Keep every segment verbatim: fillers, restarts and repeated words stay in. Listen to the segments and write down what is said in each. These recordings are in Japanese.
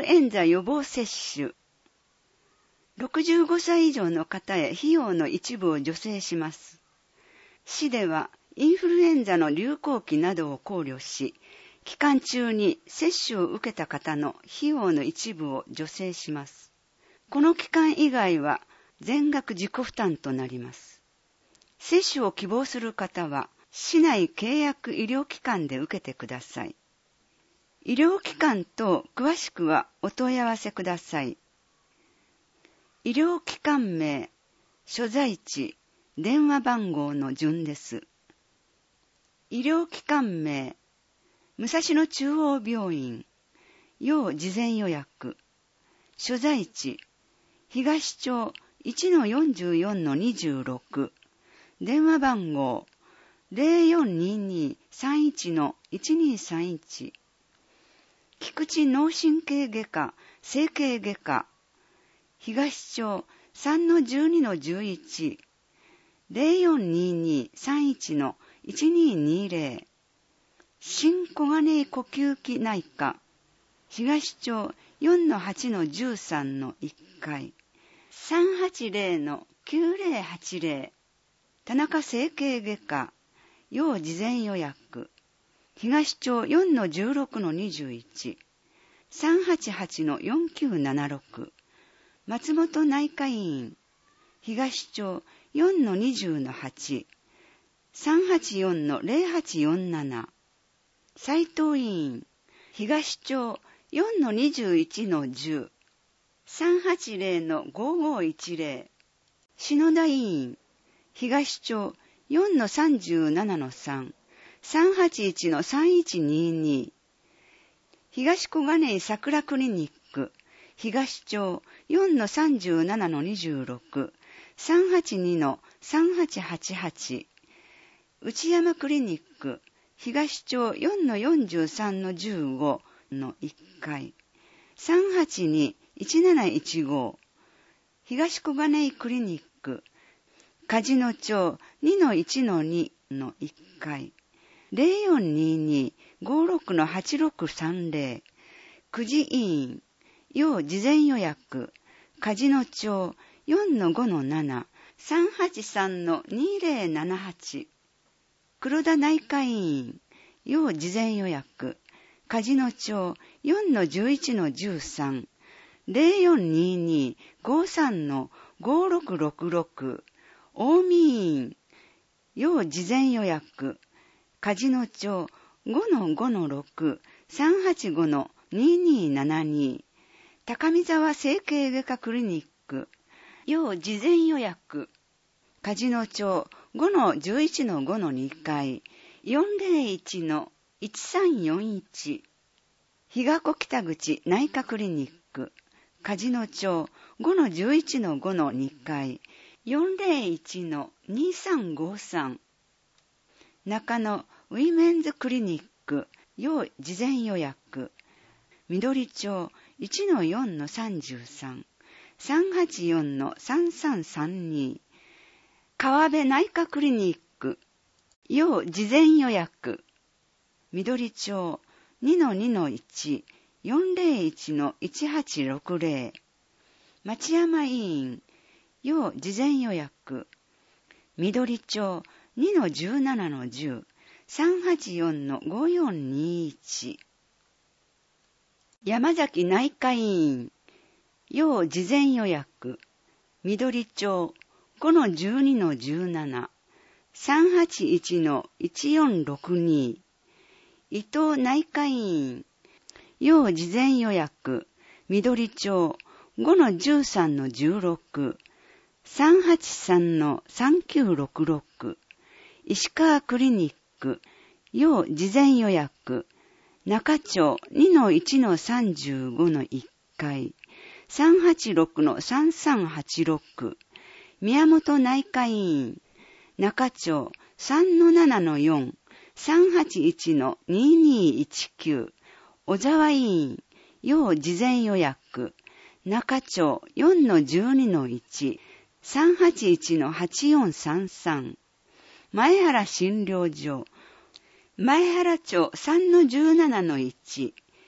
フルエンザ予防接種。ろくじゅうごさい以上の方へ費用の一部を助成します。市ではインフルエンザの流行期などを考慮し、期間中に接種を受けた方の費用の一部を助成します。この期間以外は全額自己負担となります。接種を希望する方は、市内契約医療機関で受けてください。医療機関等詳しくはお問い合わせください。医療機関名、所在地、電話番号の順です。医療機関名、武蔵野中央病院、要事前予約。所在地、東町 いちのよんじゅうよんのにじゅうろく。電話番号、ゼロよんにーにーさんいちのいちにーさんいち。菊池脳神経外科、整形外科。東町 さんのじゅうにのじゅういち。ゼロよんにーにーさんいちのいちにーにーぜろ。新小金井呼吸器内科。東町 よんのはちのじゅうさんのいっかい。さんはちゼロのきゅうゼロはちゼロ。田中整形外科。要事前予約。東町 よんのじゅうろくのにじゅういち。さんはちはちのよんきゅうななろく。松本内科医院。東町 よんのにじゅうのはち。さんはちよんのゼロはちよんなな。斉藤医院。東町 よんのにじゅういちのじゅう。さんはちゼロのごごいちゼロ。篠田医院。東町 よんのさんじゅうななのさん。さんはちいちのさんいちにーにー。東小金井桜クリニック。東町 よんのさんじゅうななのにじゅうろく。さんはちにのさんはちはちはち。内山クリニック。東町 よんのよんじゅうさんのじゅうごのいっかい。さんはちにいちなないちご。東小金井クリニック。梶野町 にのいちのにのいっかい。ゼロよんにーにーごろくのはちろくさんゼロ。久慈医院。要事前予約。梶野町 よんのごのなな。さんはちさんのにゼロななはち。黒田内科医院。要事前予約。梶野町 よんのじゅういちのじゅうさん。ゼロよんにーにーごさんのごろくろくろく。近江医院。要事前予約。梶野町 ごのごのろく。さんはちごのににーななに。高見沢整形外科クリニック。要事前予約。梶野町 ごのじゅういちのごのにかい。よんゼロいちのいちさんよんいち。日賀子北口内科クリニック。梶野町 ごのじゅういちのごのにかい。よんゼロいちのにさんごさん。中野ウィメンズクリニック。要事前予約。緑町 いちのよんのさんじゅうさん。さんはちよんのさんさんさんに。川辺内科クリニック。要事前予約。緑町 にのにのいち。よんゼロいちのいちはちろくゼロ。町山医院。要事前予約。緑町 にのじゅうななのじゅう。さんはちよんのごよんにいち。山崎内科医院。要事前予約。緑町 ごのじゅうにのじゅうなな。さんはちいちのいちよんろくに。伊藤内科医院。要事前予約。緑町 ごのじゅうさんのじゅうろく。さんはちさんのさんきゅうろくろく。石川クリニック。要事前予約。中町 にのいちのさんじゅうごのいっかい。さんはちろくのさんさんはちろく。宮本内科医院。中町 さんのななのよん。さんはちいちのににいちきゅう。小沢医院。要事前予約。中町 よんのじゅうにのいち。さんはちいちのはちよんさんさん。前原診療所。前原町 さんのじゅうななのいち。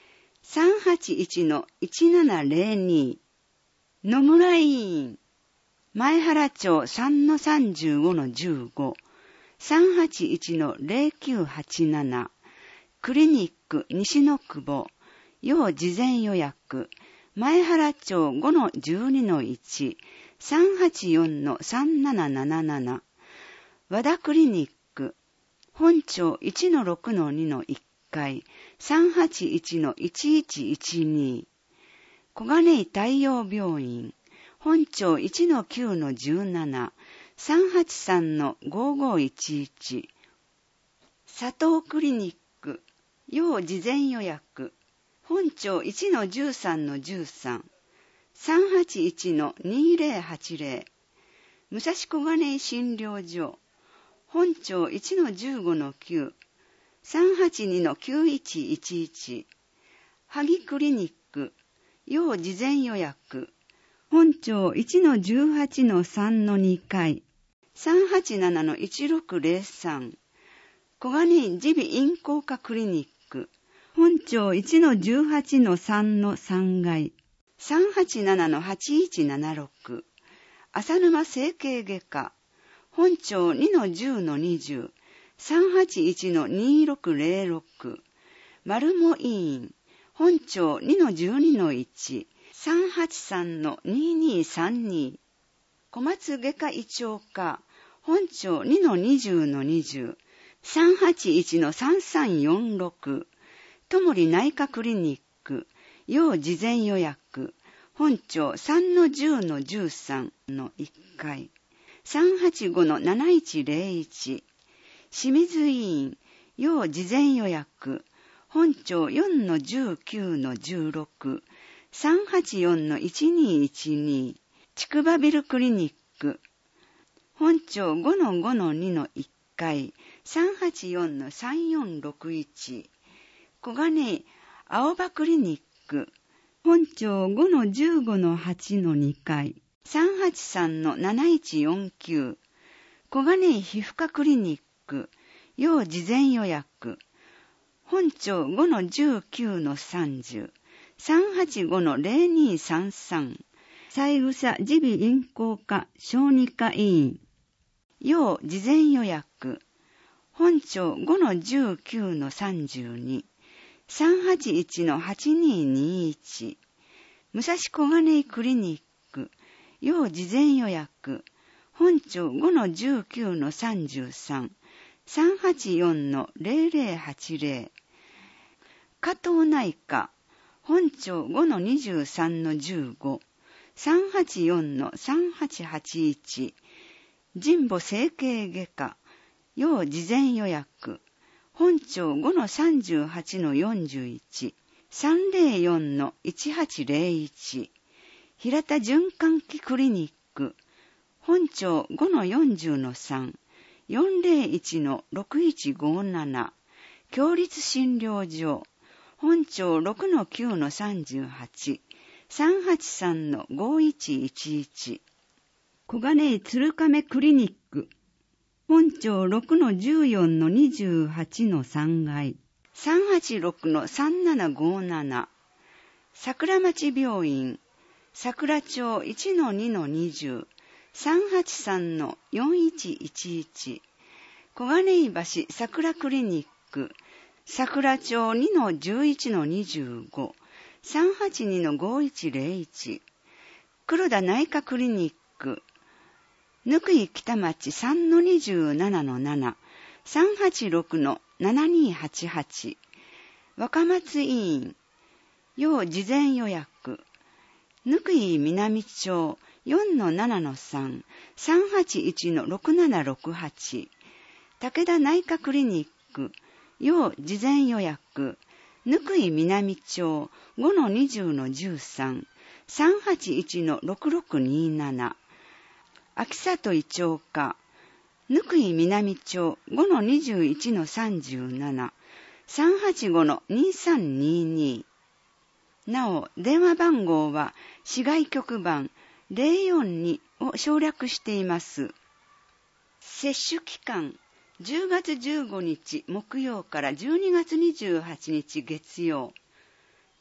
さんはちいちのいちななぜろに。野村委員、前原町 さんのさんじゅうごのじゅうご、さんはちいちのぜろきゅうはちなな、クリニック西の久保、要事前予約、前原町 ごのじゅうにのいち、さんはちよんのさんなななななな、和田クリニック、本町 いちのろくのにのいっかい、さんはちいちのいちいちいちに、小金井太陽病院、本町 いちのきゅうのじゅうなな、さんはちさんのごごいちいち、佐藤クリニック、要事前予約、本町 いちのじゅうさんのじゅうさん、さんはちいちのにぜろはちぜろ、武蔵小金井診療所、本町 いちのじゅうごのきゅう、さんはちにのきゅういちいちいち、萩クリニック、要事前予約、本町 いちのじゅうはちのさんのにかい、さんはちななのいちろくぜろさん、小金井耳鼻咽喉科クリニック、本町 いちのじゅうはちのさんのさんがい、さんはちななのはちいちななろく、浅沼整形外科、本町 にのじゅうのにじゅう、さんはちいちのにろくぜろろく、丸茂医院、本町 にのじゅうにのいち、さんはちさんのににさんに、小松外科胃腸科、本町 にのにじゅうのにじゅう、さんはちいちのさんさんよんろく、ともり内科クリニック、要事前予約、本町 さんのじゅうのじゅうさんのいっかい、さんはちごのなないちぜろいち、清水医院、要事前予約、本町 よんのじゅうきゅうのじゅうろく、さんはちよんのいちにいちに、筑波ビルクリニック、本町 ごのごのにのいっかい、さんはちよんのさんよんろくいち、小金井青葉クリニック、本町 ごのじゅうごのはちのにかい、さんはちさんのなないちよんきゅう、小金井皮膚科クリニック、要事前予約、本町 ごのじゅうきゅうのさんじゅう、さんはちごのぜろにさんさん、三枝耳鼻咽喉科小児科医院、要事前予約、本町 ごのじゅうきゅうのさんじゅうに、さんはちいちのはちににいち、武蔵小金井クリニック、要事前予約、本町 ごのじゅうきゅうのさんじゅうさん、さんはちよんのぜろぜろはちぜろ、加藤内科、本町 ごのにじゅうさんのじゅうご、さんはちよんのさんはちはちいち、神保整形外科、要事前予約、本町 ごのさんじゅうはちのよんじゅういち、さんぜろよんのいちはちぜろいち、平田循環器クリニック、本町 ごのよんじゅうのさん、よんぜろいちのろくいちごなな、共立診療所、本町 ろくのきゅうのさんじゅうはち、さんはちさんのごいちいちいち、小金井鶴亀クリニック、本町 ろくのじゅうよんのにじゅうはちのさんがい、さんはちろくのさんななごなな、桜町病院、桜町 いちのにのにじゅう、さんはちさんのよんいちいちいち、小金井橋桜クリニック、桜町 にのじゅういちのにじゅうご、さんはちにのごいちぜろいち、黒田内科クリニック、ぬくい北町 さんのにじゅうななのなな、さんはちろくのななにはちはち、若松医院、要事前予約、ぬくい南町 よんのななのさん、さんはちいちのろくななろくはち、武田内科クリニック、要事前予約、ぬくい南町 ごのにじゅうのじゅうさん、さんはちいちのろくろくになな、秋里胃腸科、ぬくい南町 ごのにじゅういちのさんじゅうなな、さんはちごのにさんにに。なお、電話番号は市外局番ゼロよんにを省略しています。接種期間、じゅうがつじゅうごにち木曜からじゅうにがつにじゅうはちにち月曜。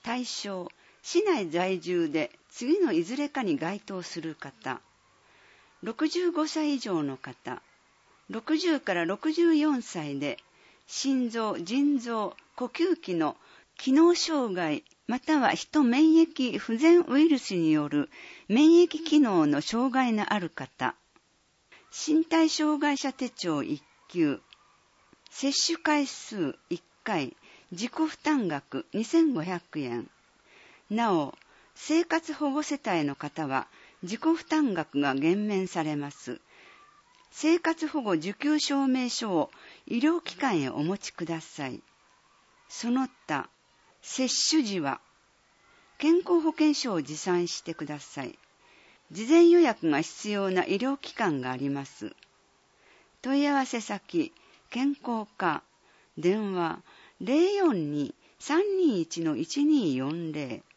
対象、市内在住で次のいずれかに該当する方、ろくじゅうごさい以上の方、ろくじゅうからろくじゅうよんさいで心臓、腎臓、呼吸器の機能障害または人免疫不全ウイルスによる免疫機能の障害のある方、身体障害者手帳いっきゅう、接種回数いっかい、自己負担額にせんごひゃくえん。なお、生活保護世帯の方は自己負担額が減免されます。生活保護受給証明書を医療機関へお持ちください。その他、接種時は健康保険証を持参してください。事前予約が必要な医療機関があります。問い合わせ先、健康課、電話 ゼロよんに さんにいちのいちにーよんゼロ